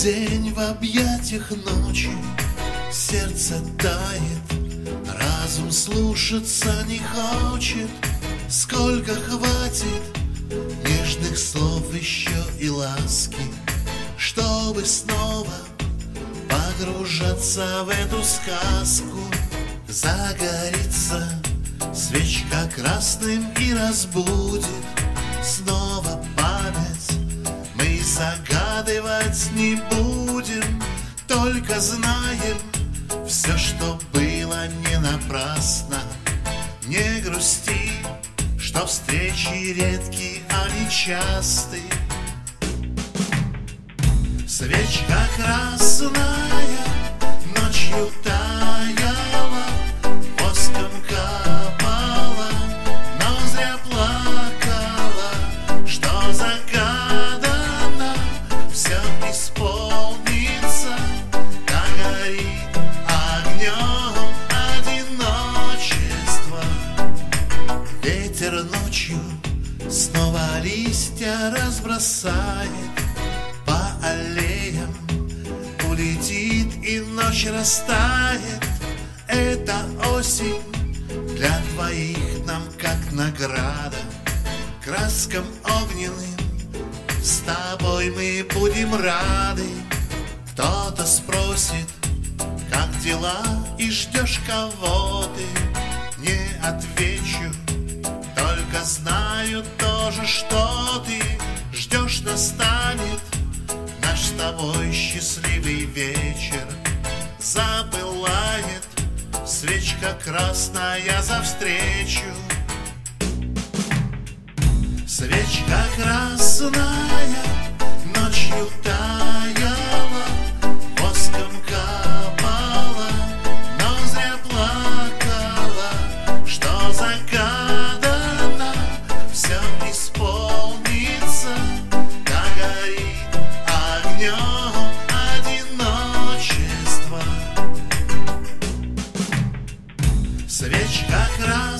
День в объятиях ночи, сердце тает, разум слушаться не хочет. Сколько хватит нежных слов еще и ласки, чтобы снова погружаться в эту сказку. Загорится свечка красным и разбудит снова память. Мы загадывать не будем, только знаем, все, что было, не напрасно. Не грусти, что встречи редки, они часты. Свечка красная ночью таяла, воском капала, но зря плакала, что загадано все исполнится. Да горит огнем одиночество. Ветер ночью снова листья разбросает, по аллеям улетит и ночь растает. Это осень для двоих нам как награда. Краскам огненным с тобой мы будем рады. Кто-то спросит, как дела, и ждешь кого ты. Не отвечу, только знаю тоже, что ты ждешь. Настанет наш с тобой счастливый вечер. Запылает свечка красная за встречу. Свечка красная ночью таяла, воском капала, но зря плакала, что загадано все исполнится. Да горит огнем одиночество. Свечка красная